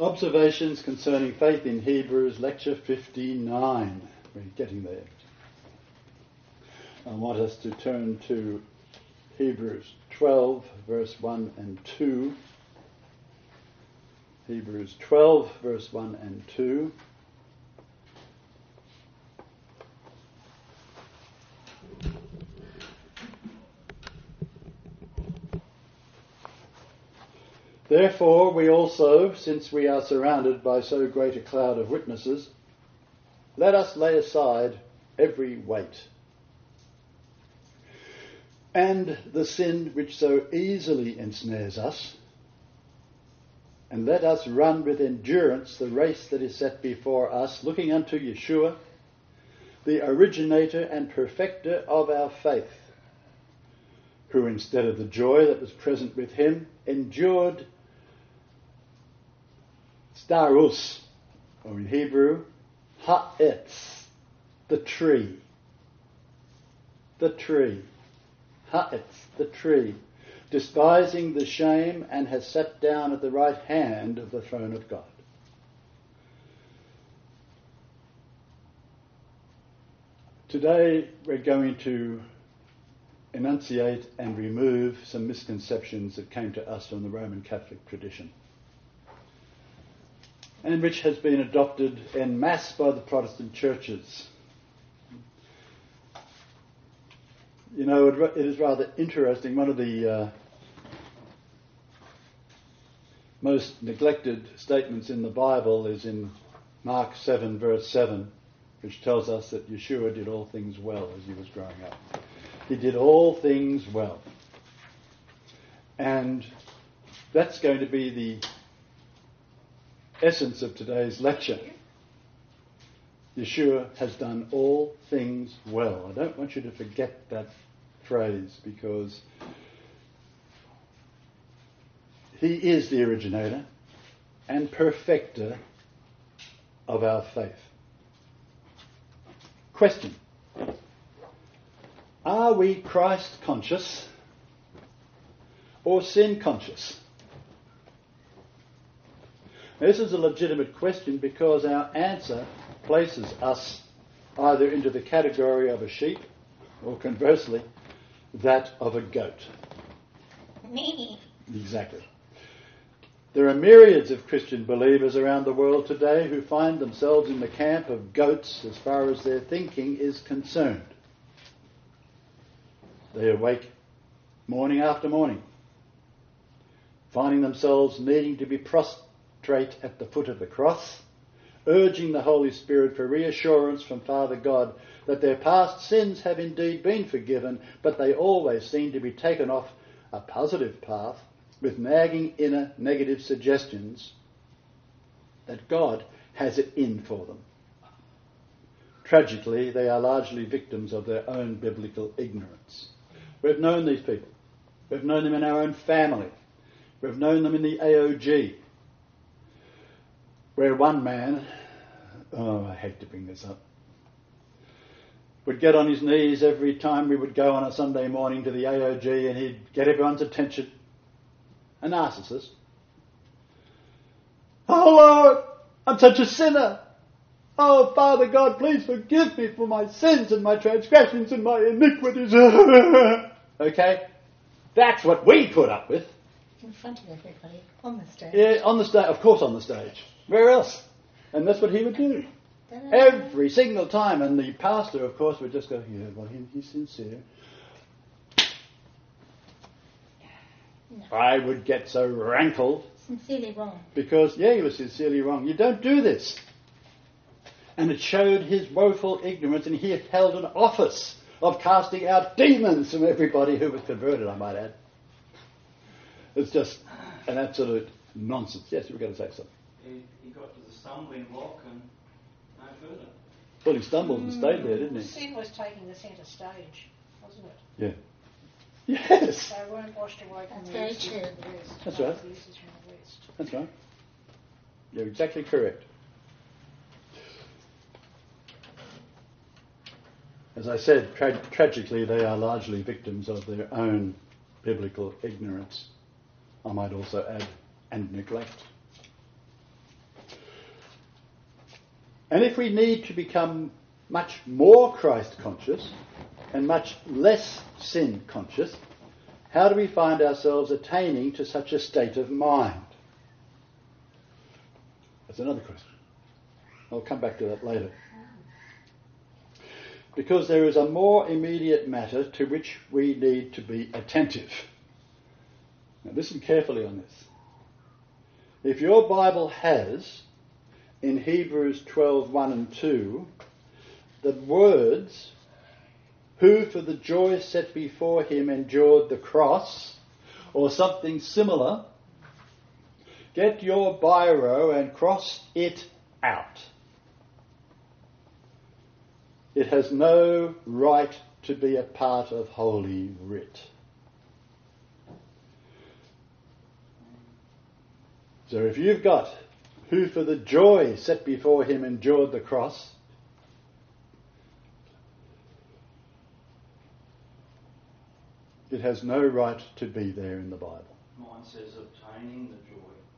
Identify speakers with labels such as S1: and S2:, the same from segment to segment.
S1: Observations concerning faith in Hebrews, lecture 59. We're getting there. I want us to turn to Hebrews 12, verse 1 and 2. Hebrews 12, verse 1 and 2. Therefore we also, since we are surrounded by so great a cloud of witnesses, let us lay aside every weight and the sin which so easily ensnares us, and let us run with endurance the race that is set before us, looking unto Yeshua, the originator and perfecter of our faith, who instead of the joy that was present with him endured starus, or in Hebrew, ha'etz, the tree. The tree. Ha'etz, the tree. Despising the shame, and has sat down at the right hand of the throne of God. Today we're going to enunciate and remove some misconceptions that came to us from the Roman Catholic tradition, and which has been adopted en masse by the Protestant churches. You know, it is rather interesting. One of the most neglected statements in the Bible is in Mark 7, verse 7, which tells us that Yeshua did all things well as he was growing up. He did all things well. And that's going to be the essence of today's lecture. Yeshua has done all things well. I don't want you to forget that phrase, because he is the originator and perfecter of our faith. Question: are we Christ conscious or sin conscious? This is a legitimate question, because our answer places us either into the category of a sheep, or conversely, that of a goat.
S2: Me.
S1: Exactly. There are myriads of Christian believers around the world today who find themselves in the camp of goats as far as their thinking is concerned. They awake morning after morning, finding themselves needing to be prostrate at the foot of the cross, urging the Holy Spirit for reassurance from Father God that their past sins have indeed been forgiven, but they always seem to be taken off a positive path with nagging inner negative suggestions that God has it in for them. Tragically, they are largely victims of their own biblical ignorance. We've known these people. We've known them in our own family. We've known them in the AOG, where one man, I hate to bring this up, would get on his knees every time we would go on a Sunday morning to the AOG, and he'd get everyone's attention. A narcissist. Oh Lord, I'm such a sinner. Oh Father God, please forgive me for my sins and my transgressions and my iniquities. Okay? That's what we put up with.
S2: In front of everybody, on the stage.
S1: Yeah, on the stage, of course on the stage. Where else? And that's what he would do. Every single time. And the pastor, of course, would just go, yeah, well, he's sincere. No. I would get so rankled.
S2: Sincerely wrong.
S1: Because, he was sincerely wrong. You don't do this. And it showed his woeful ignorance, and he had held an office of casting out demons from everybody who was converted, I might add. It's just an absolute nonsense. Yes, you were going to say something.
S3: He got to the stumbling block and no further.
S1: Well, he stumbled and stayed there, didn't he?
S4: Sin was taking the centre stage, wasn't it?
S1: Yeah. Yes.
S4: They weren't washed away from
S2: That's
S4: the east
S2: very
S4: and the west.
S1: That's
S4: like
S1: right.
S4: the east is from the west.
S1: That's right. You're exactly correct. As I said, tragically, they are largely victims of their own biblical ignorance. I might also add, and neglect. And if we need to become much more Christ conscious and much less sin conscious, how do we find ourselves attaining to such a state of mind? That's another question. I'll come back to that later. Because there is a more immediate matter to which we need to be attentive. Now listen carefully on this. If your Bible has, in Hebrews 12:1 and 2, the words, who for the joy set before him endured the cross, or something similar, get your biro and cross it out. It has no right to be a part of Holy Writ. So if you've got, who for the joy set before him endured the cross, it has no right to be there in the Bible.
S3: Mine says obtaining the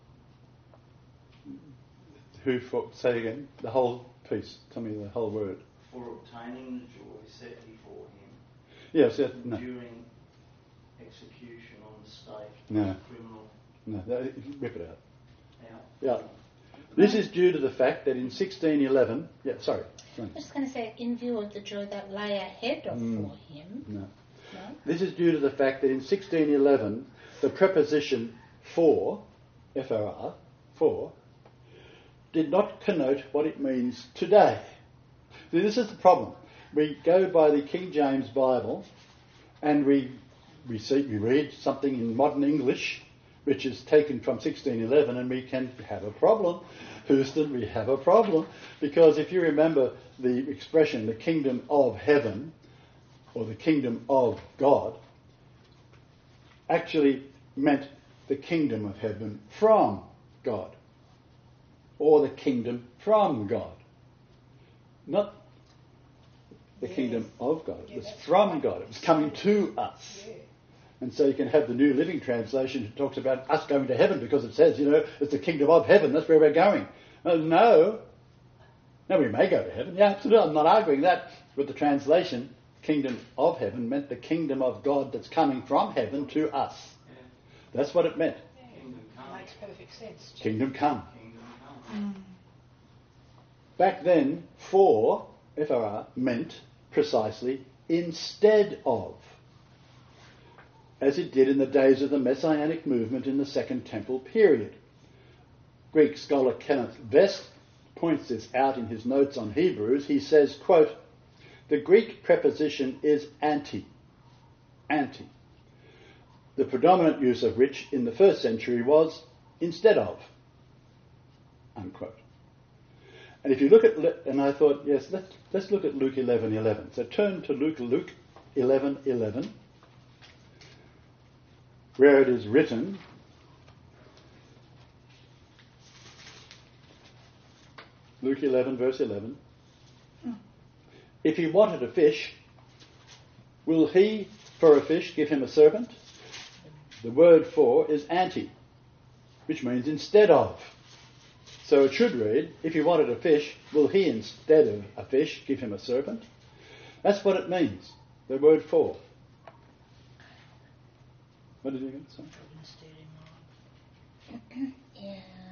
S3: joy.
S1: Who for, say again, the whole piece, tell me the whole word.
S3: For obtaining the joy set before him.
S1: Yes, no.
S3: During execution on the stake.
S1: No.
S3: Criminal.
S1: No, rip it out.
S3: Out.
S1: Yeah. This is due to the fact that in 1611... Yeah, sorry.
S2: I was just going to say, in view of the joy that lay ahead of for him.
S1: No.
S2: No?
S1: This is due to the fact that in 1611, the preposition for, F-O-R, for, did not connote what it means today. See, this is the problem. We go by the King James Bible and we read something in modern English which is taken from 1611, and we can have a problem. Houston, we have a problem, because if you remember the expression, the kingdom of heaven, or the kingdom of God, actually meant the kingdom of heaven from God, or the kingdom from God. Not the kingdom of God. It was from God. It was coming to us. And so you can have the New Living Translation that talks about us going to heaven, because it says, it's the kingdom of heaven. That's where we're going. No, we may go to heaven. Yeah, absolutely. I'm not arguing that. But the translation, kingdom of heaven, meant the kingdom of God that's coming from heaven to us.
S3: Yeah.
S1: That's what it meant.
S3: Kingdom come.
S4: Makes perfect sense.
S1: Kingdom come.
S3: Kingdom come.
S1: Back then, for, F-O-R, meant precisely instead of, as it did in the days of the Messianic movement in the Second Temple period. Greek scholar Kenneth Vest points this out in his notes on Hebrews. He says, quote, the Greek preposition is anti, the predominant use of which in the first century was instead of, unquote. And if you look at, and I thought, yes, let's look at Luke 11:11. So turn to Luke 11:11, where it is written, Luke 11, verse 11, if he wanted a fish, will he, for a fish, give him a serpent? The word for is anti, which means instead of. So it should read, if he wanted a fish, will he, instead of a fish, give him a serpent? That's what it means, the word for. What did you get? Sorry.
S2: Yeah.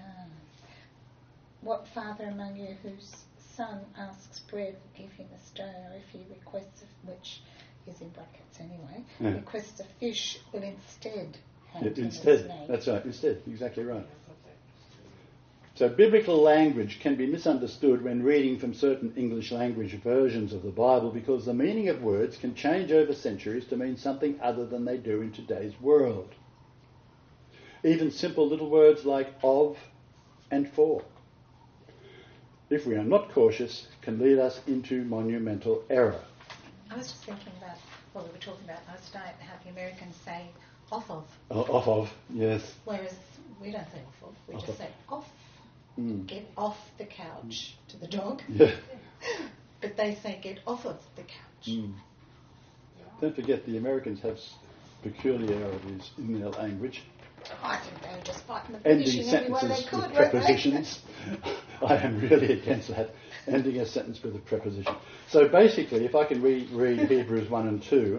S2: What father among you whose son asks bread, give him a stone, or if he requests, which is in brackets anyway, requests a fish, will instead hand him a snake.
S1: That's right, instead, exactly right. So biblical language can be misunderstood when reading from certain English language versions of the Bible, because the meaning of words can change over centuries to mean something other than they do in today's world. Even simple little words like of and for, if we are not cautious, can lead us into monumental error.
S2: I was just thinking about what we were talking about last night, how the Americans say off of.
S1: Off of, yes.
S2: Whereas we don't say off of, we just say off. Get off the couch to the dog.
S1: Yeah.
S2: But they say get off of the couch.
S1: Don't forget the Americans have peculiarities in their language.
S2: I think they were just fighting the
S1: Ending
S2: British in every way they
S1: sentences
S2: could,
S1: with
S2: weren't they?
S1: prepositions. I am really against that, ending a sentence with a preposition. So basically, if I can read Hebrews 1 and 2,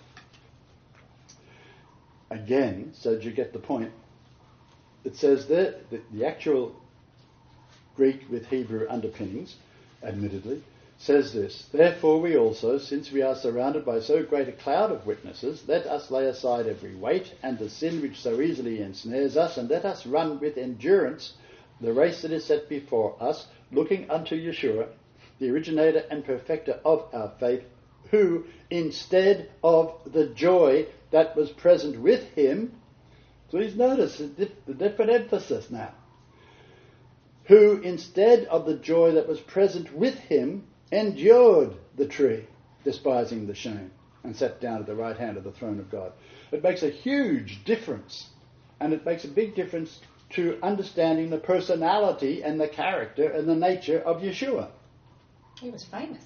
S1: again, so that you get the point, it says there, the actual Greek with Hebrew underpinnings, admittedly, says this: "Therefore we also, since we are surrounded by so great a cloud of witnesses, let us lay aside every weight and the sin which so easily ensnares us, and let us run with endurance the race that is set before us, looking unto Yeshua, the originator and perfecter of our faith, who, instead of the joy that was present with him," please notice the different emphasis now, "who, instead of the joy that was present with him, endured the tree, despising the shame, and sat down at the right hand of the throne of God." It makes a huge difference, and it makes a big difference to understanding the personality and the character and the nature of Yeshua.
S2: He was famous.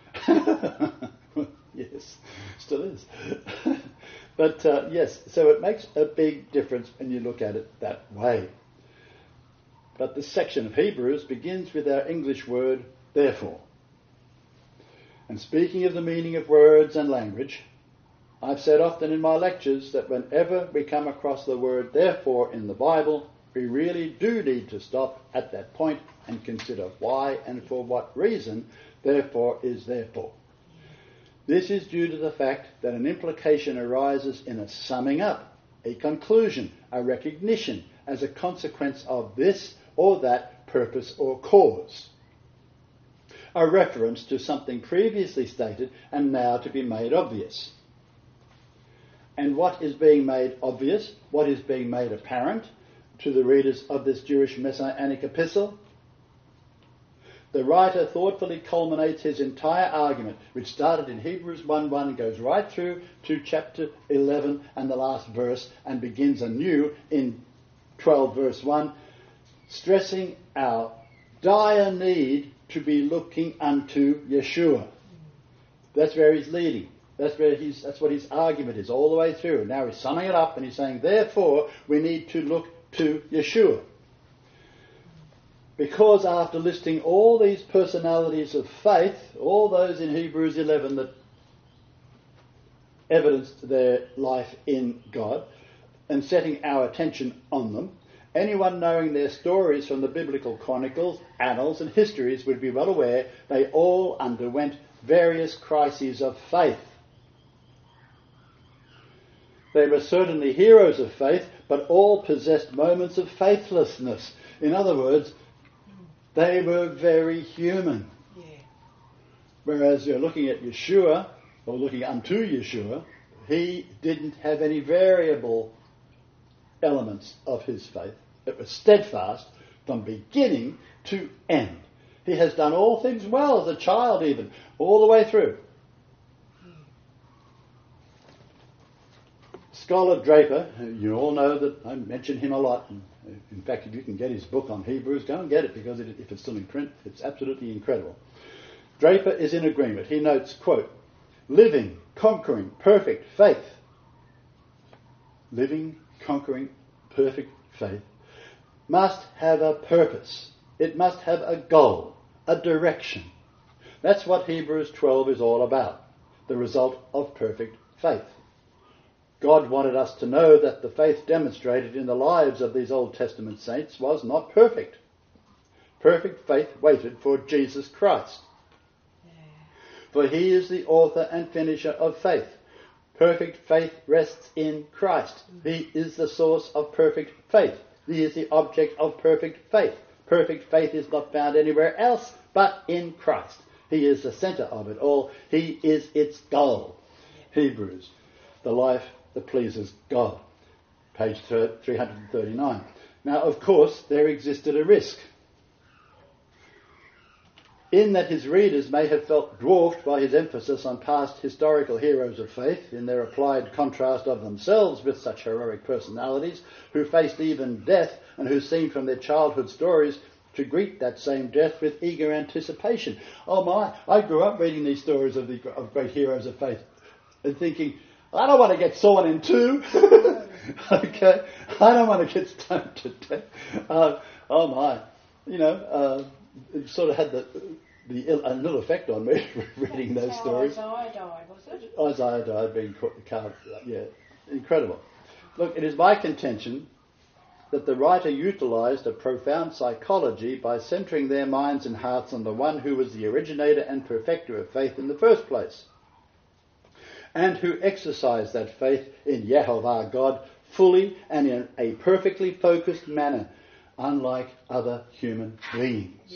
S1: Yes, still is. But yes, so it makes a big difference when you look at it that way. But this section of Hebrews begins with our English word, therefore. And speaking of the meaning of words and language, I've said often in my lectures that whenever we come across the word therefore in the Bible, we really do need to stop at that point and consider why and for what reason therefore is therefore. This is due to the fact that an implication arises in a summing up, a conclusion, a recognition as a consequence of this or that purpose or cause. A reference to something previously stated and now to be made obvious. And what is being made obvious, what is being made apparent to the readers of this Jewish Messianic epistle? The writer thoughtfully culminates his entire argument, which started in Hebrews 1:1 and goes right through to chapter 11 and the last verse, and begins anew in 12 verse 1, stressing our dire need to be looking unto Yeshua. That's where he's leading. That's what his argument is all the way through. And now he's summing it up and he's saying, therefore, we need to look to Yeshua. Because after listing all these personalities of faith, all those in Hebrews 11 that evidenced their life in God, and setting our attention on them, anyone knowing their stories from the biblical chronicles, annals and histories would be well aware they all underwent various crises of faith. They were certainly heroes of faith, but all possessed moments of faithlessness. In other words, they were very human.
S4: Yeah.
S1: Whereas you're looking at Yeshua, or looking unto Yeshua, he didn't have any variable elements of his faith. It was steadfast from beginning to end. He has done all things well as a child even, all the way through. Scholar Draper, you all know that I mention him a lot. In fact, if you can get his book on Hebrews, go and get it, because if it's still in print, it's absolutely incredible. Draper is in agreement. He notes, quote, living, conquering, perfect faith. Living, conquering, perfect faith must have a purpose. It must have a goal, a direction. That's what Hebrews 12 is all about, the result of perfect faith. God wanted us to know that the faith demonstrated in the lives of these Old Testament saints was not perfect. Perfect faith waited for Jesus Christ. For he is the author and finisher of faith. Perfect faith rests in Christ. He is the source of perfect faith. He is the object of perfect faith. Perfect faith is not found anywhere else but in Christ. He is the centre of it all. He is its goal. Hebrews, the life that pleases God. Page 339. Now, of course, there existed a risk, in that his readers may have felt dwarfed by his emphasis on past historical heroes of faith in their applied contrast of themselves with such heroic personalities who faced even death and who seemed from their childhood stories to greet that same death with eager anticipation. Oh my, I grew up reading these stories of great heroes of faith and thinking, I don't want to get sawn in two. Okay, I don't want to get stoned to death. Oh my, it sort of had a little effect on me reading those stories.
S4: Isaiah died, was it?
S1: Isaiah died being carved. Yeah, incredible. Look, it is my contention that the writer utilised a profound psychology by centering their minds and hearts on the one who was the originator and perfecter of faith in the first place, and who exercised that faith in Yehovah God fully and in a perfectly focused manner, unlike other human beings.
S4: Yeah.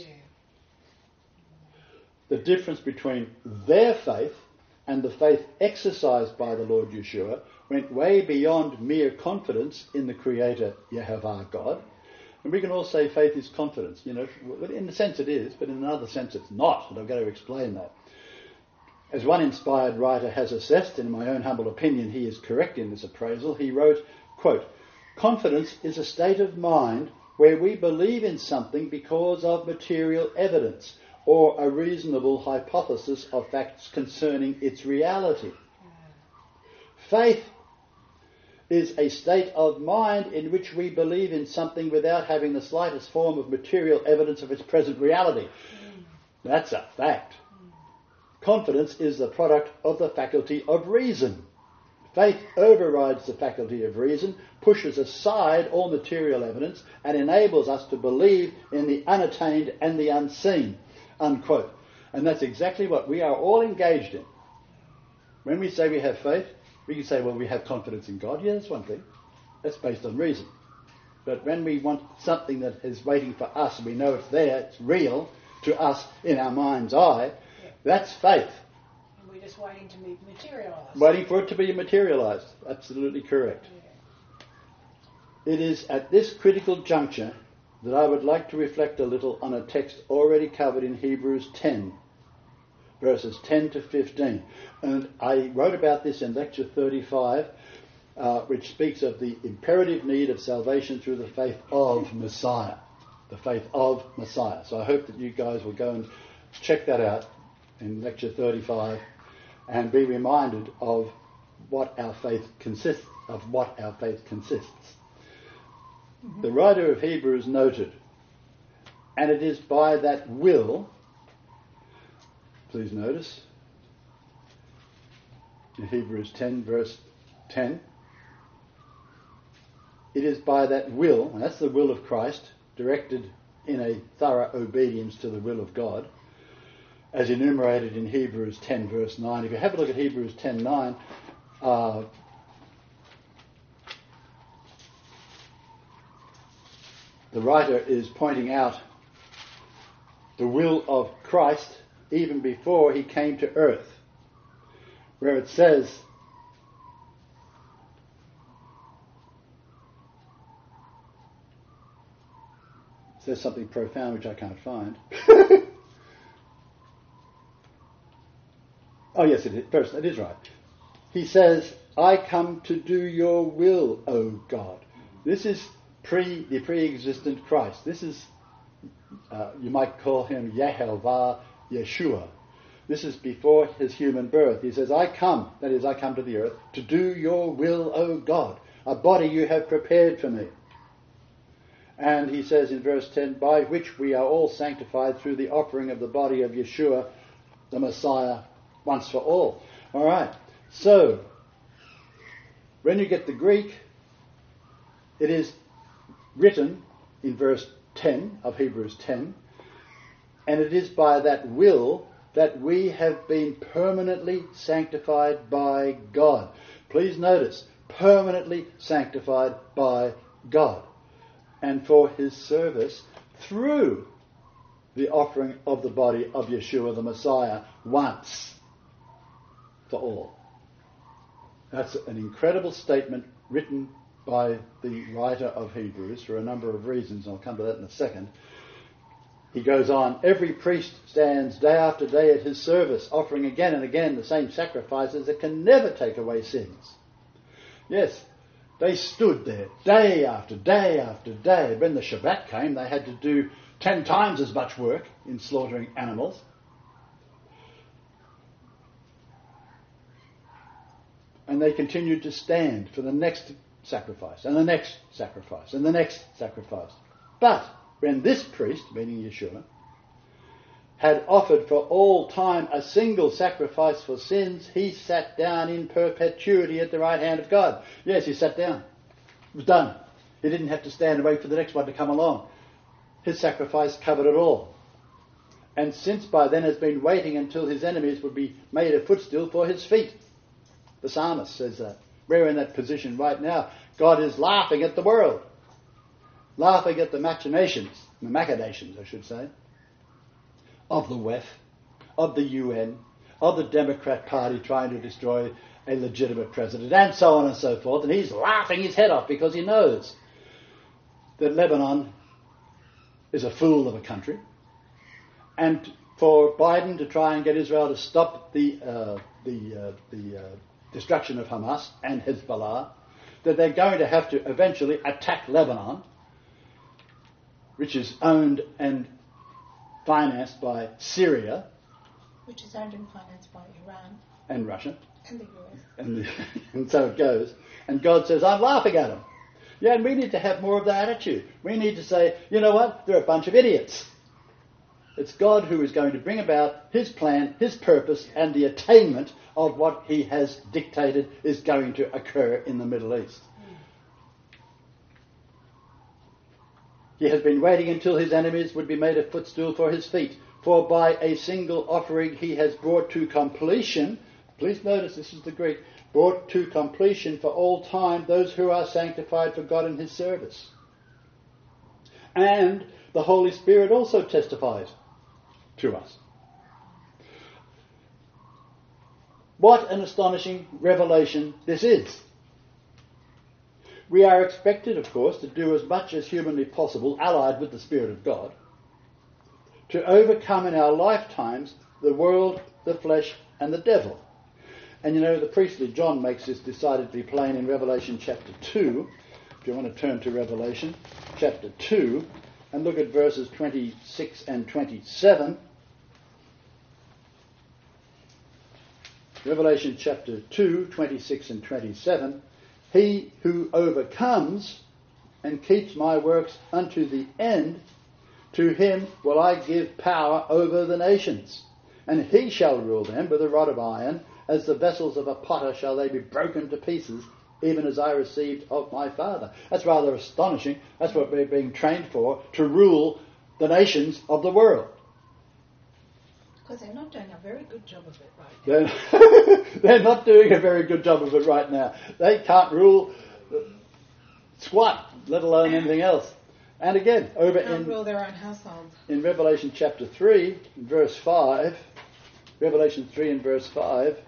S1: The difference between their faith and the faith exercised by the Lord Yeshua went way beyond mere confidence in the Creator Yehovah God. And we can all say faith is confidence. In a sense it is, but in another sense it's not, and I've got to explain that. As one inspired writer has assessed, and in my own humble opinion he is correct in this appraisal, he wrote, quote, "Confidence is a state of mind where we believe in something because of material evidence or a reasonable hypothesis of facts concerning its reality. Faith is a state of mind in which we believe in something without having the slightest form of material evidence of its present reality." That's a fact. Confidence is the product of the faculty of reason. Faith overrides the faculty of reason, pushes aside all material evidence, and enables us to believe in the unattained and the unseen, unquote. And that's exactly what we are all engaged in. When we say we have faith, we can say, well, we have confidence in God. Yeah, that's one thing. That's based on reason. But when we want something that is waiting for us, and we know it's there, it's real to us in our mind's eye, that's faith.
S4: And we're just waiting to be materialised.
S1: Waiting for it to be materialised. Absolutely correct.
S4: Yeah.
S1: It is at this critical juncture that I would like to reflect a little on a text already covered in Hebrews 10, verses 10 to 15. And I wrote about this in lecture 35, which speaks of the imperative need of salvation through the faith of Messiah. The faith of Messiah. So I hope that you guys will go and check that out in lecture 35 and be reminded of what our faith consists Mm-hmm. The writer of Hebrews noted, and it is by that will, please notice, in Hebrews 10 verse 10, it is by that will, and that's the will of Christ, directed in a thorough obedience to the will of God, as enumerated in Hebrews 10 verse 9. If you have a look at Hebrews 10:9, the writer is pointing out the will of Christ even before he came to earth, where it says, something profound which I can't find. Oh yes, it is. First, it is right. He says, "I come to do your will, O God." This is the pre-existent Christ. This is, you might call him Yehovah Yeshua. This is before his human birth. He says, I come to the earth, to do your will, O God, a body you have prepared for me. And he says in verse 10, by which we are all sanctified through the offering of the body of Yeshua, the Messiah, once for all. All right. So, when you get the Greek, it is written in verse 10 of Hebrews 10, and it is by that will that we have been permanently sanctified by God. Please notice, permanently sanctified by God, and for his service through the offering of the body of Yeshua the Messiah once for all. That's an incredible statement written by the writer of Hebrews for a number of reasons. I'll come to that in a second. He goes on, every priest stands day after day at his service, offering again and again the same sacrifices that can never take away sins. Yes, they stood there day after day after day. When the Shabbat came, they had to do 10 times as much work in slaughtering animals. And they continued to stand for the next sacrifice, and the next sacrifice, and the next sacrifice. But when this priest, meaning Yeshua, had offered for all time a single sacrifice for sins, he sat down in perpetuity at the right hand of God. Yes, he sat down. It was done. He didn't have to stand and wait for the next one to come along. His sacrifice covered it all. And since by then has been waiting until his enemies would be made a footstool for his feet. The psalmist says that. We're in that position right now. God is laughing at the world. Laughing at the machinations, I should say, of the WEF, of the UN, of the Democrat Party trying to destroy a legitimate president, and so on and so forth. And he's laughing his head off because he knows that Lebanon is a fool of a country. And for Biden to try and get Israel to stop the destruction of Hamas and Hezbollah, that they're going to have to eventually attack Lebanon, which is owned and financed by Syria.
S2: Which is owned and financed by Iran.
S1: And Russia.
S2: And the US.
S1: And so it goes. And God says, I'm laughing at them. Yeah, and we need to have more of that attitude. We need to say, you know what, they're a bunch of idiots. It's God who is going to bring about his plan, his purpose, and the attainment of what he has dictated is going to occur in the Middle East. He has been waiting until his enemies would be made a footstool for his feet. For by a single offering he has brought to completion, please notice this is the Greek, brought to completion for all time those who are sanctified for God in his service. And the Holy Spirit also testifies to us. What an astonishing revelation this is. We are expected, of course, to do as much as humanly possible, allied with the Spirit of God, to overcome in our lifetimes the world, the flesh, and the devil. And you know, the priestly John makes this decidedly plain in Revelation chapter 2. If you want to turn to Revelation chapter 2 and look at verses 26 and 27. Revelation chapter 2, 26 and 27. He who overcomes and keeps my works unto the end, to him will I give power over the nations, and he shall rule them with a rod of iron, as the vessels of a potter shall they be broken to pieces, even as I received of my Father. That's rather astonishing. That's what we're being trained for, to rule the nations of the world.
S4: Because they're not doing a very good job of it right now.
S1: They're not doing a very good job of it right now. They can't rule squat, let alone anything else. And again,
S2: rule their own household.
S1: In Revelation chapter 3, verse 5, Revelation 3 and verse 5,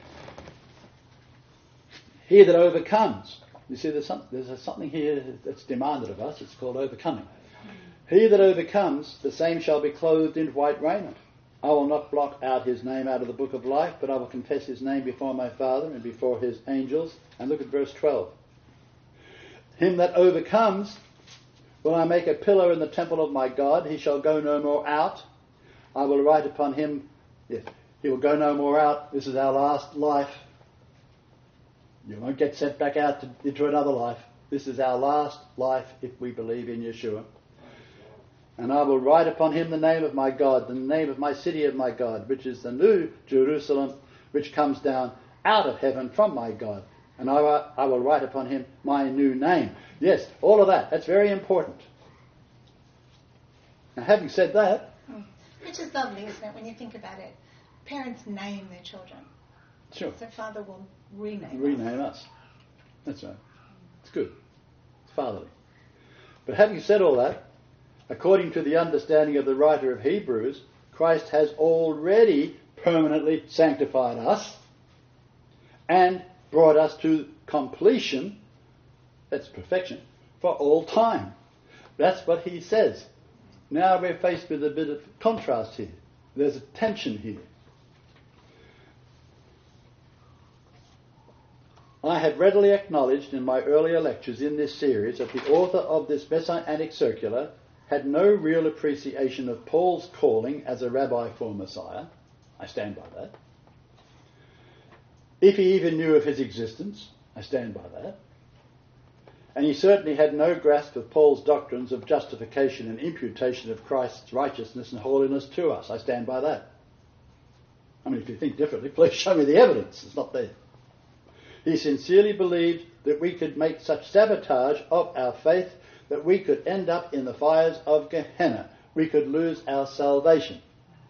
S1: he that overcomes, you see there's something here that's demanded of us, it's called overcoming. He that overcomes, the same shall be clothed in white raiment. I will not blot out his name out of the book of life, but I will confess his name before my Father and before his angels. And look at verse 12. Him that overcomes will I make a pillar in the temple of my God. He shall go no more out. I will write upon him. Yes, he will go no more out. This is our last life. You won't get sent back out into another life. This is our last life if we believe in Yeshua. And I will write upon him the name of my God, the name of my city of my God, which is the new Jerusalem, which comes down out of heaven from my God. And I will write upon him my new name. Yes, all of that. That's very important. Now, having said that...
S2: Which is lovely, isn't it, when you think about it? Parents name their children.
S1: Sure.
S2: So Father will rename
S1: us. That's right. It's good. It's fatherly. But having said all that, according to the understanding of the writer of Hebrews, Christ has already permanently sanctified us and brought us to completion, that's perfection, for all time. That's what he says. Now we're faced with a bit of contrast here. There's a tension here. I had readily acknowledged in my earlier lectures in this series that the author of this Messianic circular had no real appreciation of Paul's calling as a rabbi for Messiah. I stand by that. If he even knew of his existence, I stand by that. And he certainly had no grasp of Paul's doctrines of justification and imputation of Christ's righteousness and holiness to us. I stand by that. I mean, if you think differently, please show me the evidence. It's not there. He sincerely believed that we could make such sabotage of our faith that we could end up in the fires of Gehenna. We could lose our salvation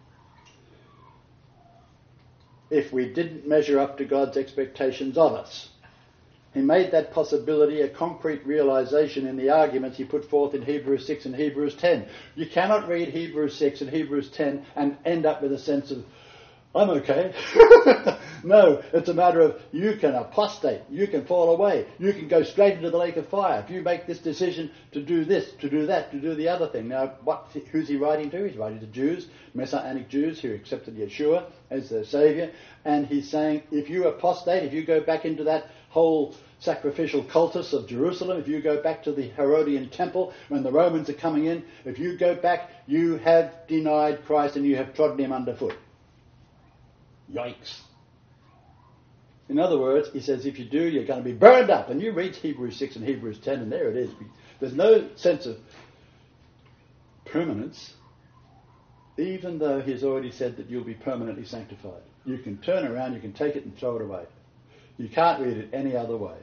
S1: if we didn't measure up to God's expectations of us. He made that possibility a concrete realization in the arguments he put forth in Hebrews 6 and Hebrews 10. You cannot read Hebrews 6 and Hebrews 10 and end up with a sense of, I'm okay. No, it's a matter of you can apostate, you can fall away, you can go straight into the lake of fire if you make this decision to do this, to do that, to do the other thing. Now, who's he writing to? He's writing to Jews, Messianic Jews who accepted Yeshua as their Saviour, and he's saying, if you apostate, if you go back into that whole sacrificial cultus of Jerusalem, if you go back to the Herodian temple when the Romans are coming in, if you go back, you have denied Christ and you have trodden him underfoot. Yikes. In other words, he says, if you do, you're going to be burned up. And you read Hebrews 6 and Hebrews 10, and there it is. There's no sense of permanence, even though he's already said that you'll be permanently sanctified. You can turn around, you can take it and throw it away. You can't read it any other way.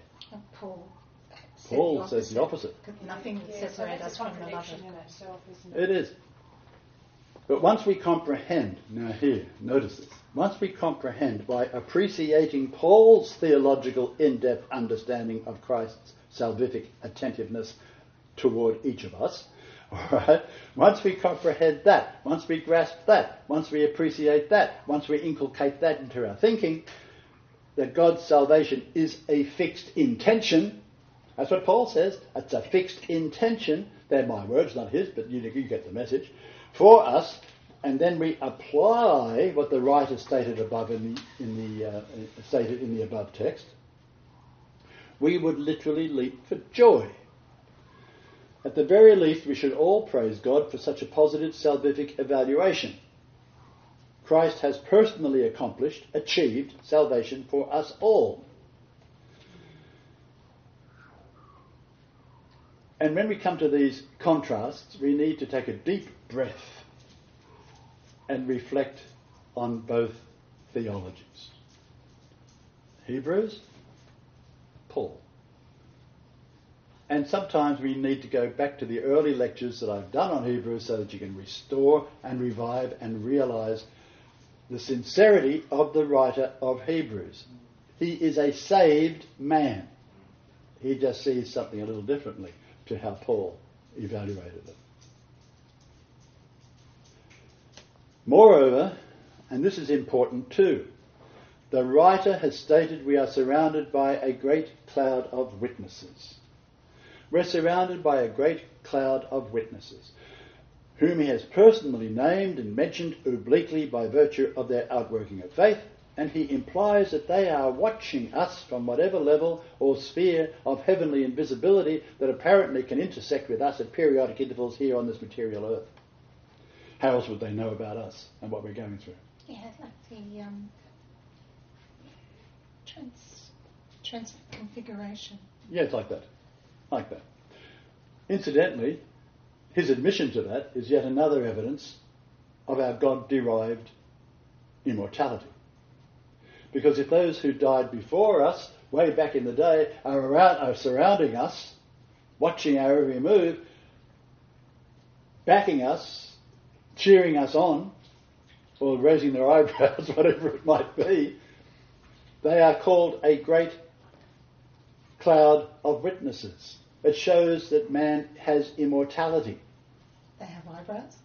S1: Paul says the opposite.
S4: Nothing would separate us from the love of God.
S1: It is. But once we comprehend, now here, notice this, once we comprehend by appreciating Paul's theological in-depth understanding of Christ's salvific attentiveness toward each of us, all right, once we comprehend that, once we grasp that, once we appreciate that, once we inculcate that into our thinking, that God's salvation is a fixed intention, that's what Paul says, it's a fixed intention, they're my words, not his, but you get the message, for us, and then we apply what the writer stated above stated in the above text, we would literally leap for joy. At the very least, we should all praise God for such a positive salvific evaluation. Christ has personally achieved salvation for us all. And when we come to these contrasts, we need to take a deep breath and reflect on both theologies. Hebrews, Paul. And sometimes we need to go back to the early lectures that I've done on Hebrews so that you can restore and revive and realize the sincerity of the writer of Hebrews. He is a saved man. He just sees something a little differently to how Paul evaluated it. Moreover, and this is important too, the writer has stated we are surrounded by a great cloud of witnesses. We're surrounded by a great cloud of witnesses, whom he has personally named and mentioned obliquely by virtue of their outworking of faith, and he implies that they are watching us from whatever level or sphere of heavenly invisibility that apparently can intersect with us at periodic intervals here on this material earth. How else would they know about us and what we're going through?
S2: Yeah, like the transfiguration.
S1: Yeah, it's like that. Like that. Incidentally, his admission to that is yet another evidence of our God-derived immortality. Because if those who died before us, way back in the day, are surrounding us, watching our every move, backing us, cheering us on, or raising their eyebrows, whatever it might be, they are called a great cloud of witnesses. It shows that man has immortality.
S2: They have eyebrows?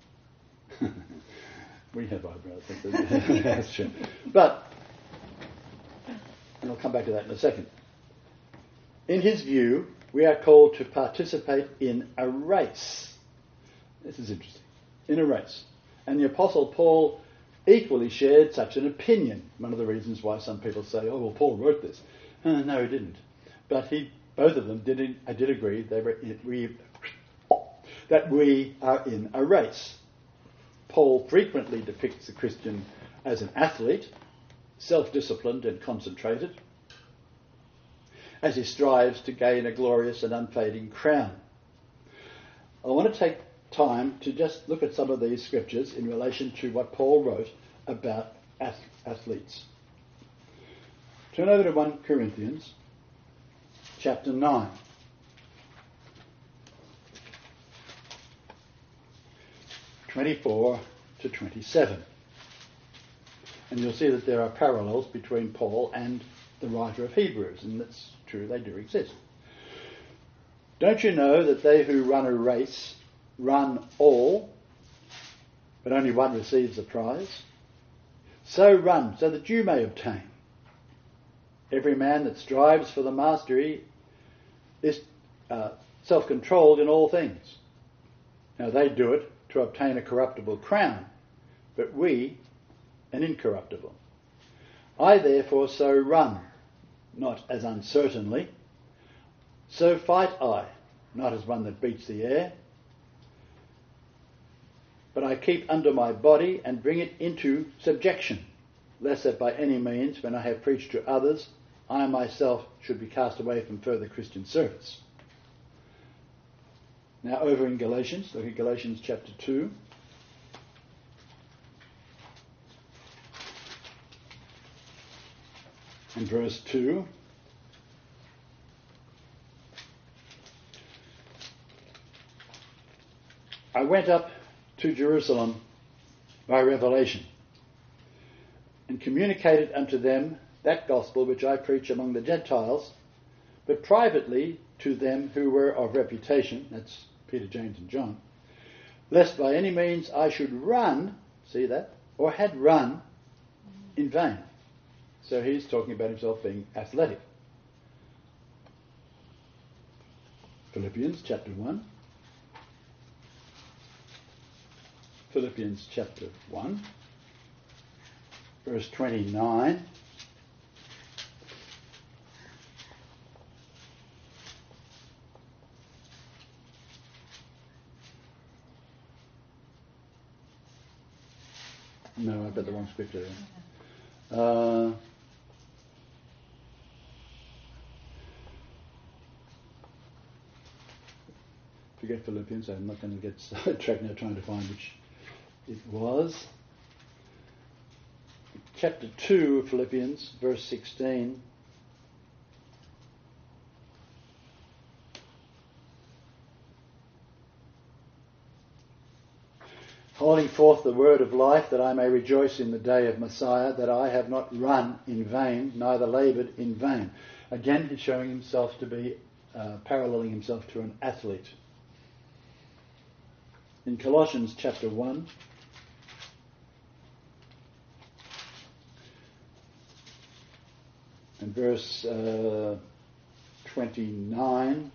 S1: We have eyebrows. That's true. But, and I'll come back to that in a second. In his view, we are called to participate in a race. This is interesting. In a race. And the Apostle Paul equally shared such an opinion. One of the reasons why some people say, oh, well, Paul wrote this. No, he didn't. But both of them did agree that we are in a race. Paul frequently depicts the Christian as an athlete, self-disciplined and concentrated. as he strives to gain a glorious and unfading crown. I want to take time to just look at some of these scriptures in relation to what Paul wrote about athletes. Turn over to 1 Corinthians chapter 9. (24 to 27). And you'll see that there are parallels between Paul and the writer of Hebrews, and that's true, they do exist. Don't you know that they who run a race run all, but only one receives the prize? So run, so that you may obtain. Every man that strives for the mastery is self-controlled in all things. Now they do it to obtain a corruptible crown, but we an incorruptible. I therefore so run, not as uncertainly, so fight I, not as one that beats the air, but I keep under my body and bring it into subjection, lest that by any means, when I have preached to others, I myself should be cast away from further Christian service. Now over in Galatians, look at Galatians chapter 2. And verse 2. I went up to Jerusalem by revelation, and communicated unto them that gospel which I preach among the Gentiles, but privately to them who were of reputation, that's Peter, James and John, lest by any means I should run, see that, or had run in vain. So he's talking about himself being athletic. Philippians chapter 1. Philippians chapter 1, verse 29. No, I've got the wrong scripture there. Forget Philippians, I'm not going to get sidetracked now trying to find which it was. Chapter 2 of Philippians, verse 16. Holding forth the word of life, that I may rejoice in the day of Messiah, that I have not run in vain, neither laboured in vain. Again, he's showing himself to be, paralleling himself to an athlete. In Colossians chapter 1, and verse 29,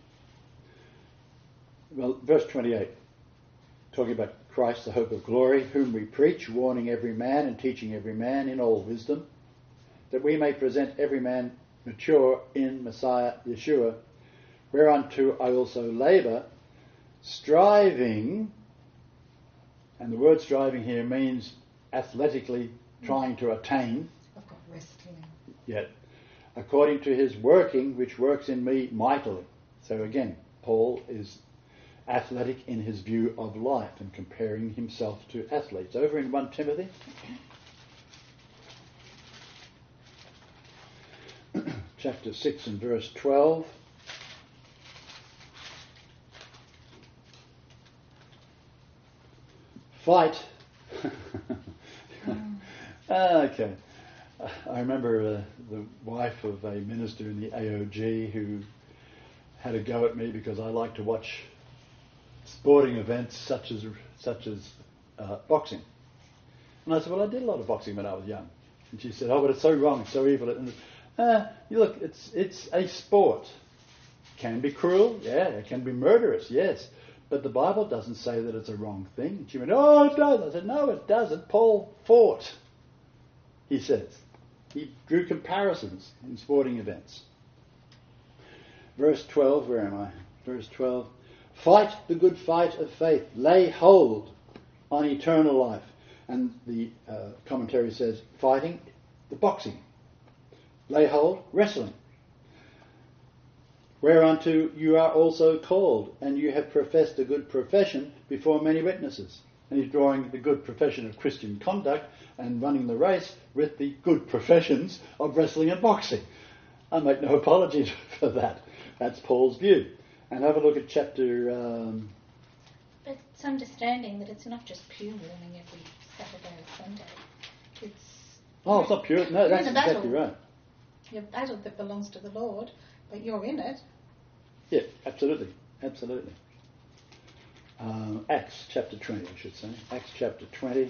S1: well, verse 28, talking about Christ, the hope of glory, whom we preach, warning every man and teaching every man in all wisdom, that we may present every man mature in Messiah Yeshua, whereunto I also labour, striving. And the word striving here means athletically trying to attain.
S2: I've got wrestling.
S1: Yet, according to his working, which works in me mightily. So again, Paul is athletic in his view of life and comparing himself to athletes. Over in 1 Timothy. Chapter 6 and verse 12. Fight. Okay. I remember the wife of a minister in the AOG who had a go at me because I like to watch sporting events such as boxing. And I said, well, I did a lot of boxing when I was young. And she said, oh, but it's so wrong, it's so evil. And look, it's a sport. It can be cruel, yeah, it can be murderous, yes. But the Bible doesn't say that it's a wrong thing. And she went, oh, it does. I said, no, it doesn't. Paul fought, he says. He drew comparisons in sporting events. Verse 12, where am I? Verse 12. Fight the good fight of faith. Lay hold on eternal life. And the commentary says, fighting, the boxing. Lay hold, wrestling. whereunto you are also called, and you have professed a good profession before many witnesses. And he's drawing the good profession of Christian conduct and running the race with the good professions of wrestling and boxing. I make no apology for that. That's Paul's view. And have a look at chapter...
S2: But it's understanding that it's not just pure warning every Saturday or Sunday. It's
S1: not pure. No, that's exactly right.
S2: Your battle that belongs to the Lord, but you're in it.
S1: Yeah, absolutely. Absolutely. Acts chapter 20, I should say. Acts chapter 20.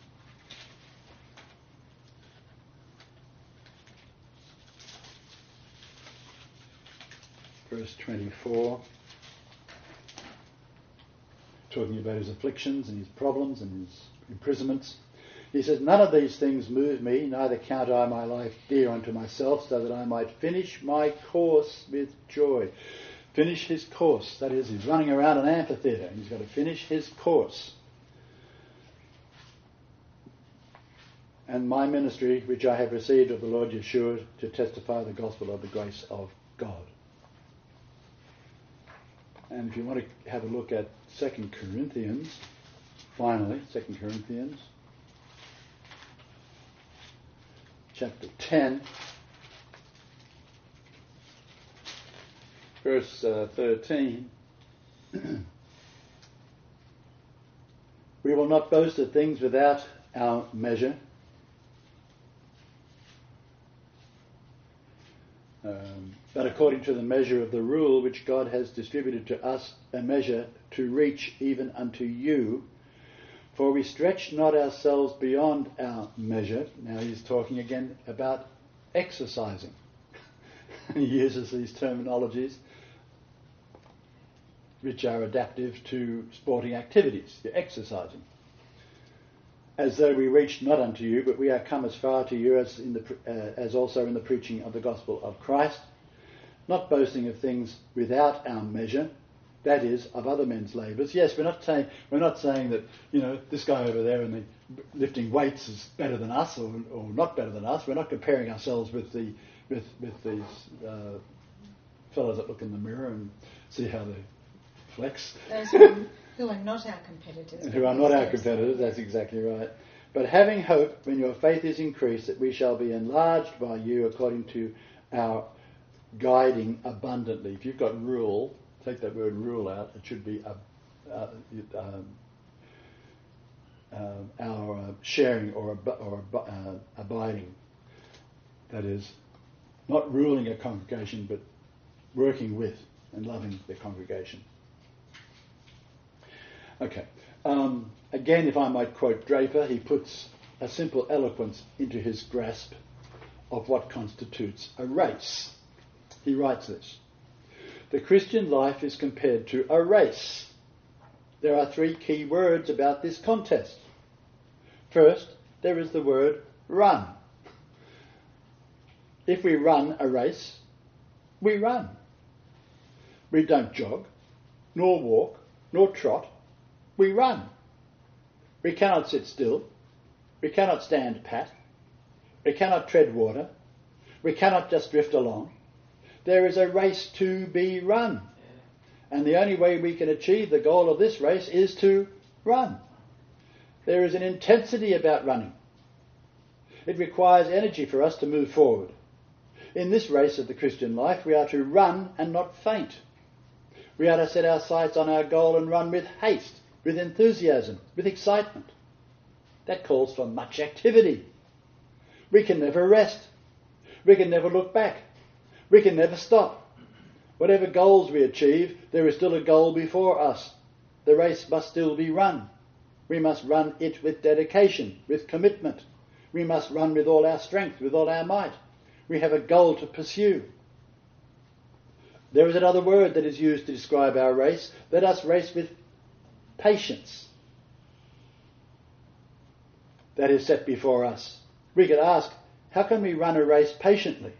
S1: Verse 24. Talking about his afflictions and his problems and his imprisonments. He says, none of these things move me, neither count I my life dear unto myself, so that I might finish my course with joy. Finish his course. That is, he's running around an amphitheatre and he's got to finish his course. And my ministry, which I have received of the Lord Yeshua, to testify the gospel of the grace of God. And if you want to have a look at 2 Corinthians, finally, 2 Corinthians, chapter 10, verse 13. We will not boast of things without our measure. But according to the measure of the rule which God has distributed to us, a measure to reach even unto you. For we stretch not ourselves beyond our measure. Now he's talking again about exercising. He uses these terminologies which are adaptive to sporting activities. You're exercising. As though we reached not unto you, but we are come as far to you as also in the preaching of the gospel of Christ, not boasting of things without our measure, that is, of other men's labours. Yes, we're not saying that, this guy over there in the lifting weights is better than us or not better than us. We're not comparing ourselves with these fellows that look in the mirror and see how they flex.
S2: Those who are not our competitors.
S1: Who are not our competitors, that's exactly right. But having hope, when your faith is increased, that we shall be enlarged by you according to our guiding abundantly. If you've got rule, take that word rule out, it should be our sharing or abiding. That is, not ruling a congregation, but working with and loving the congregation. Okay. Again, if I might quote Draper, he puts a simple eloquence into his grasp of what constitutes a race. He writes this: the Christian life is compared to a race. There are three key words about this contest. First, there is the word run. If we run a race, we run. We don't jog, nor walk, nor trot. We run. We cannot sit still. We cannot stand pat. We cannot tread water. We cannot just drift along. There is a race to be run. And the only way we can achieve the goal of this race is to run. There is an intensity about running. It requires energy for us to move forward. In this race of the Christian life, we are to run and not faint. We are to set our sights on our goal and run with haste, with enthusiasm, with excitement. That calls for much activity. We can never rest. We can never look back. We can never stop. Whatever goals we achieve, there is still a goal before us. The race must still be run. We must run it with dedication, with commitment. We must run with all our strength, with all our might. We have a goal to pursue. There is another word that is used to describe our race. Let us race with patience. That is set before us. We could ask, how can we run a race patiently?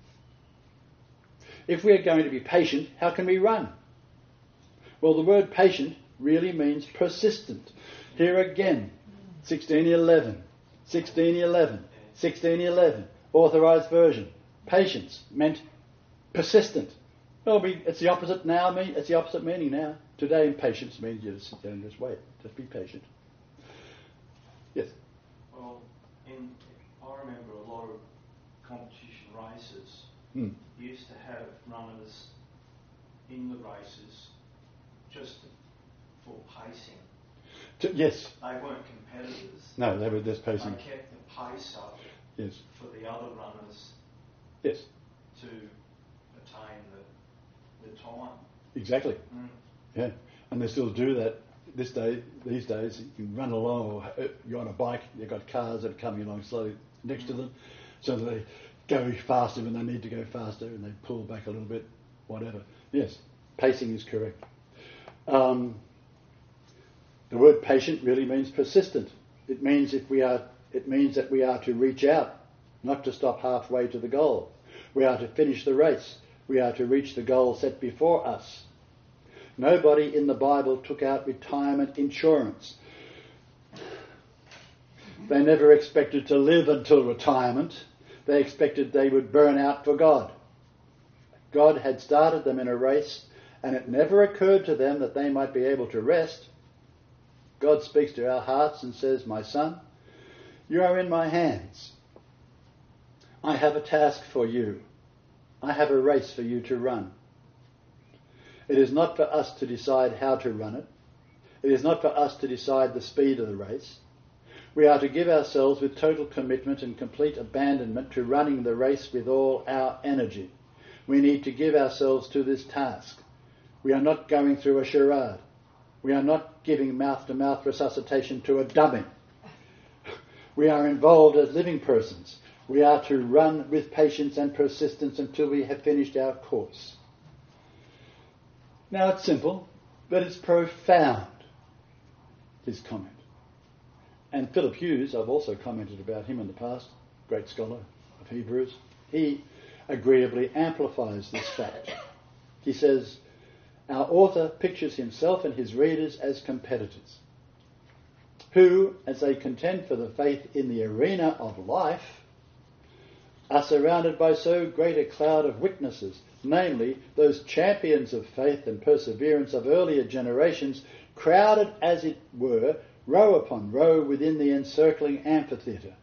S1: If we are going to be patient, how can we run? Well, the word patient really means persistent. Here again, 16:11, 16:11, 16:11, Authorized Version. Patience meant persistent, It's the opposite now. It's the opposite meaning now. Today, impatience means you just sit there and just wait. Just be patient. Yes.
S3: Well, I remember a lot of competition races. Used to have runners in the races just for pacing.
S1: Yes.
S3: They weren't competitors.
S1: No, they were just pacing.
S3: They kept the pace up.
S1: Yes.
S3: For the other runners.
S1: Yes.
S3: To attain the time.
S1: Exactly. Yeah, and they still do that these days. You can run along, or you're on a bike. You've got cars that are coming along slowly next to them, so that they go faster when they need to go faster, and they pull back a little bit, whatever. Yes, pacing is correct. The word patient really means persistent. It means that we are to reach out, not to stop halfway to the goal. We are to finish the race. We are to reach the goal set before us. Nobody in the Bible took out retirement insurance. They never expected to live until retirement. They expected they would burn out for God. God had started them in a race, and it never occurred to them that they might be able to rest. God speaks to our hearts and says, "My son, you are in my hands. I have a task for you. I have a race for you to run." It is not for us to decide how to run it. It is not for us to decide the speed of the race. We are to give ourselves with total commitment and complete abandonment to running the race with all our energy. We need to give ourselves to this task. We are not going through a charade. We are not giving mouth-to-mouth resuscitation to a dummy. We are involved as living persons. We are to run with patience and persistence until we have finished our course. Now it's simple, but it's profound, his comment. And Philip Hughes, I've also commented about him in the past, great scholar of Hebrews, he agreeably amplifies this fact. He says, our author pictures himself and his readers as competitors, who, as they contend for the faith in the arena of life, are surrounded by so great a cloud of witnesses, namely those champions of faith and perseverance of earlier generations, crowded as it were, row upon row within the encircling amphitheatre.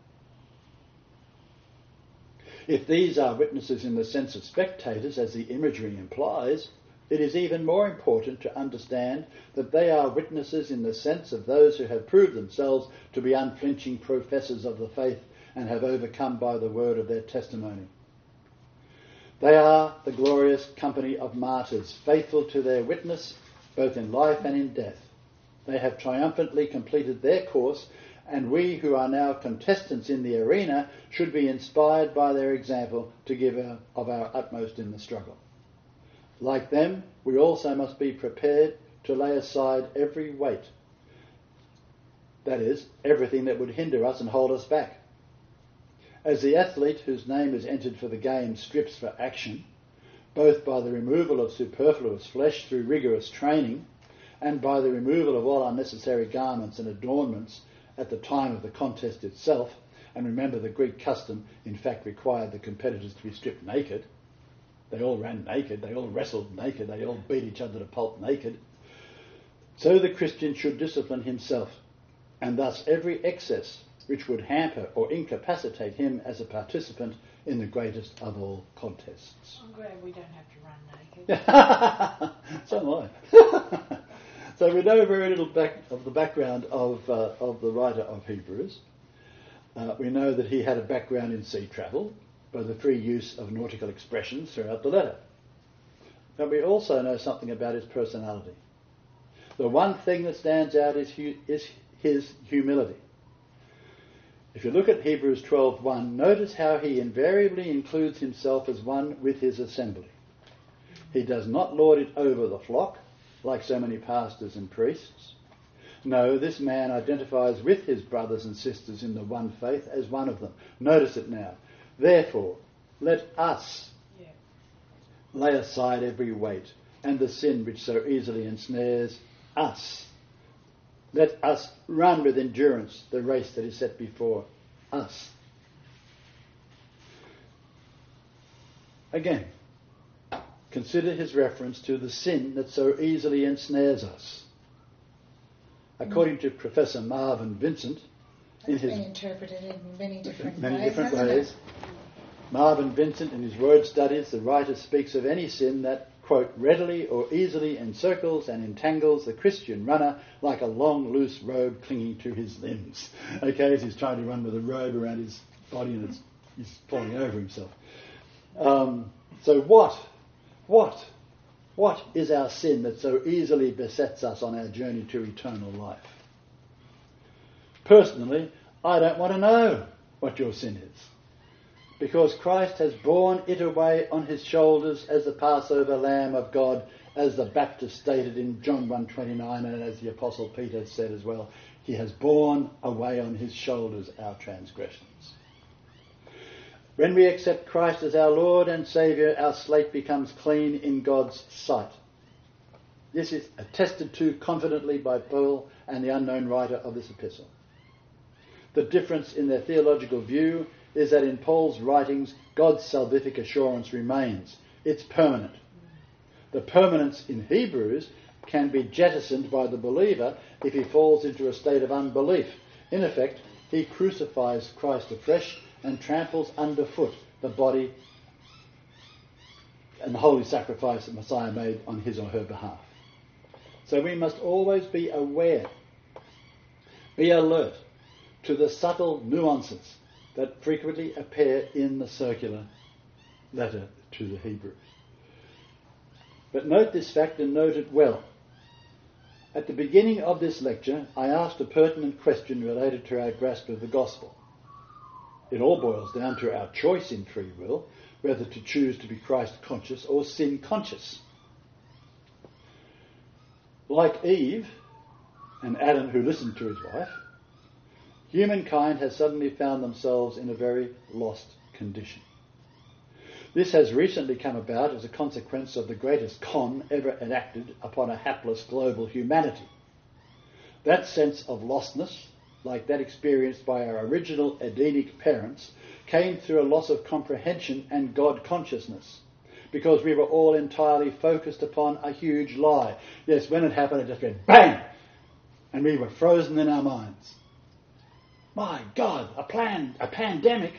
S1: If these are witnesses in the sense of spectators, as the imagery implies, it is even more important to understand that they are witnesses in the sense of those who have proved themselves to be unflinching professors of the faith and have overcome by the word of their testimony. They are the glorious company of martyrs, faithful to their witness, both in life and in death. They have triumphantly completed their course, and we who are now contestants in the arena should be inspired by their example to give of our utmost in the struggle. Like them, we also must be prepared to lay aside every weight. That is, everything that would hinder us and hold us back. As the athlete whose name is entered for the game strips for action, both by the removal of superfluous flesh through rigorous training and by the removal of all unnecessary garments and adornments at the time of the contest itself, and remember the Greek custom in fact required the competitors to be stripped naked. They all ran naked, they all wrestled naked, they all beat each other to pulp naked. So the Christian should discipline himself, and thus every excess which would hamper or incapacitate him as a participant in the greatest of all contests.
S4: I'm glad we don't have to run naked.
S1: So am I. So we know very little of the background of the writer of Hebrews. We know that he had a background in sea travel by the free use of nautical expressions throughout the letter. But we also know something about his personality. The one thing that stands out is his humility. If you look at Hebrews 12:1, notice how he invariably includes himself as one with his assembly. He does not lord it over the flock, like so many pastors and priests. No, this man identifies with his brothers and sisters in the one faith as one of them. Notice it now. Therefore, let us lay aside every weight and the sin which so easily ensnares us. Let us run with endurance the race that is set before us. consider his reference to the sin that so easily ensnares us. According to Professor Marvin Vincent,
S2: it's been interpreted in many different
S1: ways.
S2: It?
S1: Marvin Vincent, in his word studies, the writer speaks of any sin that, quote, readily or easily encircles and entangles the Christian runner like a long loose robe clinging to his limbs. Okay, as he's trying to run with a robe around his body and he's falling over himself. So what is our sin that so easily besets us on our journey to eternal life? Personally, I don't want to know what your sin is, because Christ has borne it away on his shoulders as the Passover Lamb of God, as the Baptist stated in John 1:29, and as the Apostle Peter said as well, he has borne away on his shoulders our transgressions. When we accept Christ as our Lord and Saviour, our slate becomes clean in God's sight. This is attested to confidently by Paul and the unknown writer of this epistle. The difference in their theological view is that in Paul's writings, God's salvific assurance remains. It's permanent. The permanence in Hebrews can be jettisoned by the believer if he falls into a state of unbelief. In effect, he crucifies Christ afresh and tramples underfoot the body and the holy sacrifice that Messiah made on his or her behalf. So we must always be aware, be alert to the subtle nuances that frequently appear in the circular letter to the Hebrews. But note this fact and note it well. At the beginning of this lecture, I asked a pertinent question related to our grasp of the gospel. It all boils down to our choice in free will, whether to choose to be Christ-conscious or sin-conscious. Like Eve and Adam, who listened to his wife, humankind has suddenly found themselves in a very lost condition. This has recently come about as a consequence of the greatest con ever enacted upon a hapless global humanity. That sense of lostness, like that experienced by our original Edenic parents, came through a loss of comprehension and God consciousness, because we were all entirely focused upon a huge lie. Yes, when it happened, it just went bang, and we were frozen in our minds. My God, a pandemic.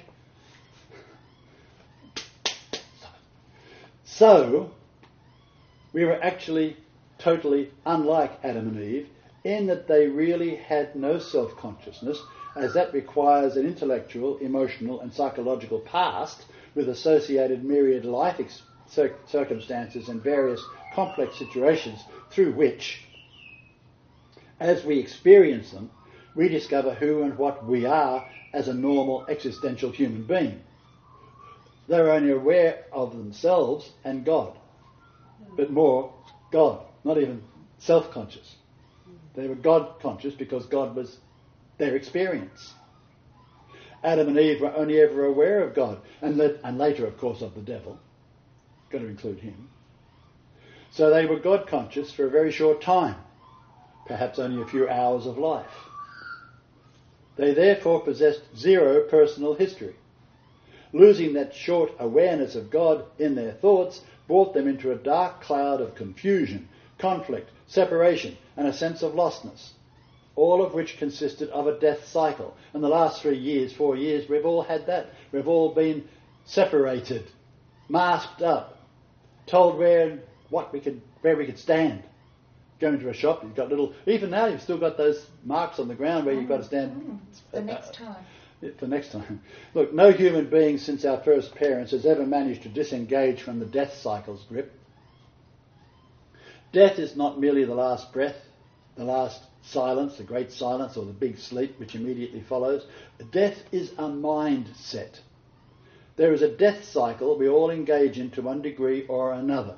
S1: So, we were actually totally unlike Adam and Eve, in that they really had no self-consciousness, as that requires an intellectual, emotional and psychological past with associated myriad life circumstances and various complex situations through which, as we experience them, we discover who and what we are as a normal existential human being. They're only aware of themselves and God, but more God, not even self-conscious. They were God-conscious because God was their experience. Adam and Eve were only ever aware of God, and later, of course, of the devil. Got to include him. So they were God-conscious for a very short time, perhaps only a few hours of life. They therefore possessed zero personal history. Losing that short awareness of God in their thoughts brought them into a dark cloud of confusion, conflict, separation, and a sense of lostness, all of which consisted of a death cycle. In the last 4 years, we've all had that. We've all been separated, masked up, told where we could stand. Go into a shop, you've got even now you've still got those marks on the ground where you've got to stand.
S2: For next time.
S1: For next time. Look, no human being since our first parents has ever managed to disengage from the death cycle's grip. Death is not merely the last breath, the last silence, the great silence, or the big sleep which immediately follows. Death is a mindset. There is a death cycle we all engage in to one degree or another.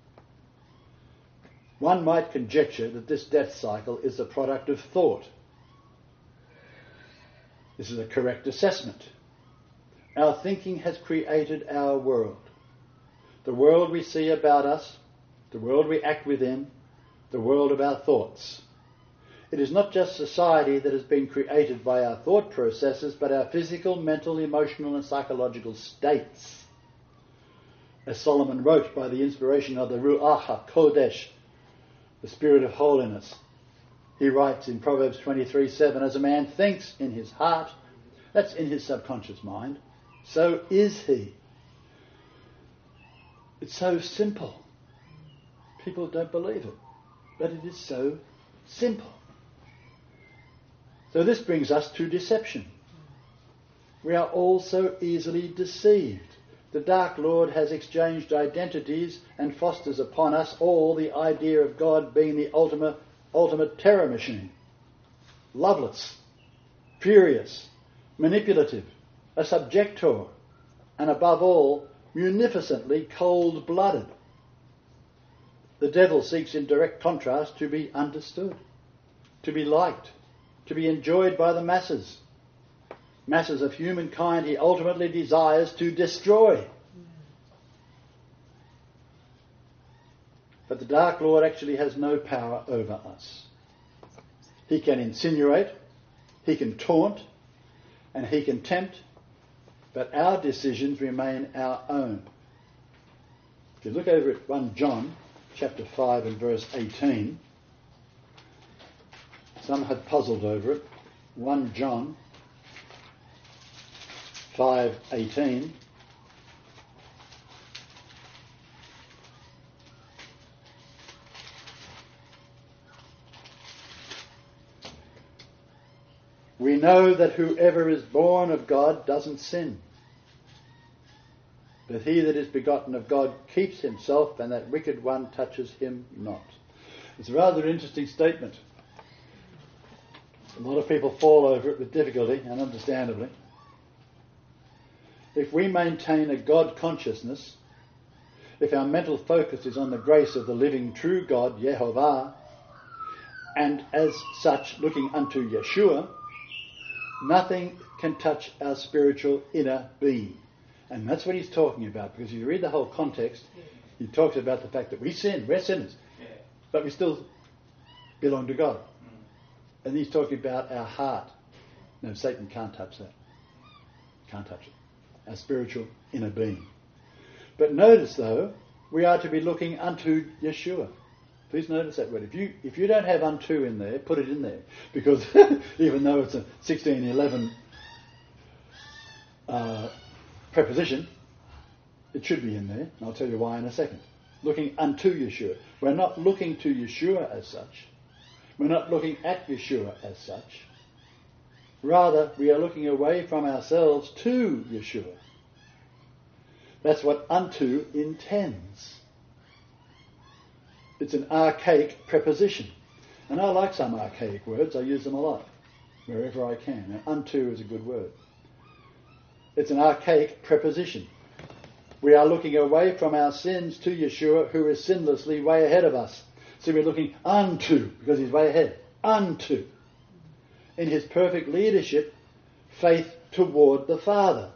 S1: One might conjecture that this death cycle is the product of thought. This is a correct assessment. Our thinking has created our world. The world we see about us, the world we act within, the world of our thoughts. It is not just society that has been created by our thought processes, but our physical, mental, emotional and psychological states. as Solomon wrote by the inspiration of the Ruach HaKodesh, the Spirit of holiness. He writes in Proverbs 23:7, as a man thinks in his heart, that's in his subconscious mind, so is he. It's so simple. People don't believe it, but it is so simple. So this brings us to deception. We are all so easily deceived. The Dark Lord has exchanged identities and fosters upon us all the idea of God being the ultimate terror machine. Loveless, furious, manipulative, a subjector, and above all, munificently cold-blooded. The devil seeks in direct contrast to be understood, to be liked, to be enjoyed by the masses. Masses of humankind he ultimately desires to destroy. But the Dark Lord actually has no power over us. He can insinuate, he can taunt, and he can tempt, but our decisions remain our own. If you look over at 1 John chapter 5 and verse 18, some had puzzled over it. 1 John 5:18. We know that whoever is born of God doesn't sin. But he that is begotten of God keeps himself, and that wicked one touches him not. It's a rather interesting statement. A lot of people fall over it with difficulty, and understandably. If we maintain a God consciousness, if our mental focus is on the grace of the living true God, Yehovah, and as such looking unto Yeshua, nothing can touch our spiritual inner being. And that's what he's talking about, because if you read the whole context, he talks about the fact that we sin, we're sinners, but we still belong to God. And he's talking about our heart. No, Satan can't touch that. Can't touch it. Our spiritual inner being. But notice, though, we are to be looking unto Yeshua. Please notice that word. If you don't have unto in there, put it in there. Because even though it's a 1611 preposition, it should be in there. And I'll tell you why in a second. Looking unto Yeshua. We're not looking to Yeshua as such. We're not looking at Yeshua as such. Rather, we are looking away from ourselves to Yeshua. That's what unto intends. It's an archaic preposition. And I like some archaic words. I use them a lot, wherever I can. And unto is a good word. It's an archaic preposition. We are looking away from our sins to Yeshua, who is sinlessly way ahead of us. So we're looking unto, because he's way ahead. Unto. In his perfect leadership, faith toward the Father.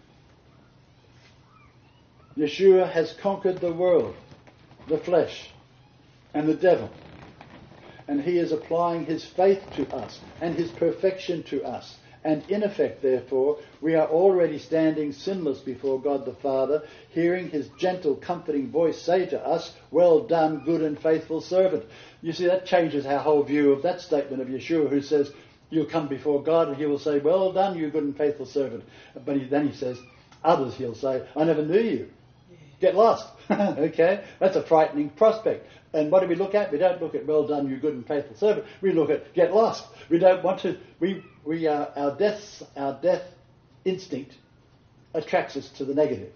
S1: Yeshua has conquered the world, the flesh, and the devil. And he is applying his faith to us and his perfection to us. And in effect, therefore, we are already standing sinless before God the Father, hearing his gentle, comforting voice say to us, "Well done, good and faithful servant." You see, that changes our whole view of that statement of Yeshua, who says, you'll come before God and he will say, "Well done, you good and faithful servant." But then he says, others he'll say, "I never knew you. Get lost." Okay? That's a frightening prospect. And what do we look at? We don't look at "well done, you good and faithful servant." We look at "get lost." We don't want to. Our death instinct attracts us to the negative.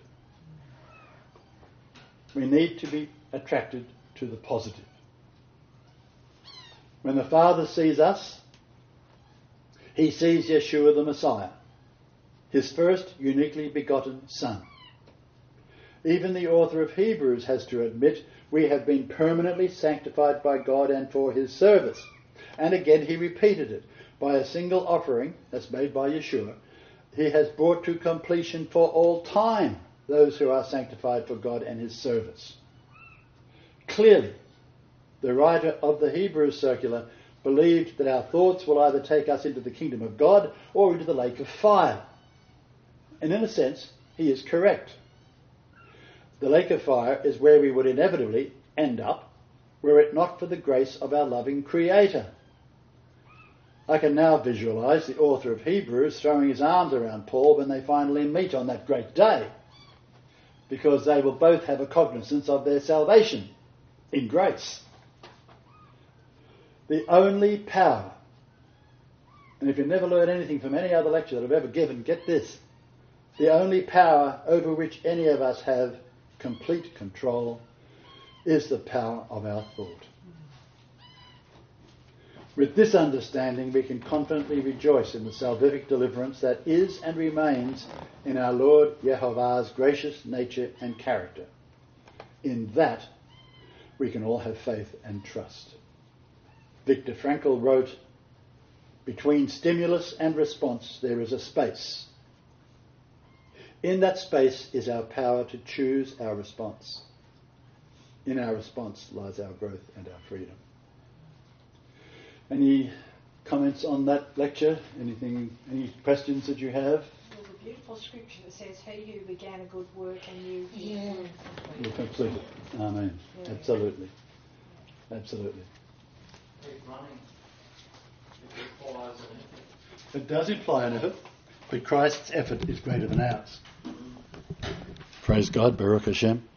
S1: We need to be attracted to the positive. When the Father sees us, he sees Yeshua the Messiah, his first uniquely begotten Son. Even the author of Hebrews has to admit we have been permanently sanctified by God and for his service. And again he repeated it. By a single offering, that's made by Yeshua, he has brought to completion for all time those who are sanctified for God and his service. Clearly, the writer of the Hebrews circular believed that our thoughts will either take us into the kingdom of God or into the lake of fire. And in a sense, he is correct. the lake of fire is where we would inevitably end up were it not for the grace of our loving Creator. I can now visualise the author of Hebrews throwing his arms around Paul when they finally meet on that great day, because they will both have a cognizance of their salvation in grace. The only power, and if you've never learned anything from any other lecture that I've ever given, get this: the only power over which any of us have complete control is the power of our thought. With this understanding, we can confidently rejoice in the salvific deliverance that is and remains in our Lord Yehovah's gracious nature and character. In that, we can all have faith and trust. Viktor Frankl wrote, "Between stimulus and response there is a space. In that space is our power to choose our response. In our response lies our growth and our freedom." Any comments on that lecture? Any questions that you have?
S4: There's a beautiful scripture that says, "He who began a good work and you
S1: will complete it." Amen. Yeah. Absolutely. Absolutely.
S3: Keep running. It requires an effort.
S1: It does imply an effort, but Christ's effort is greater than ours. Praise God, Baruch Hashem.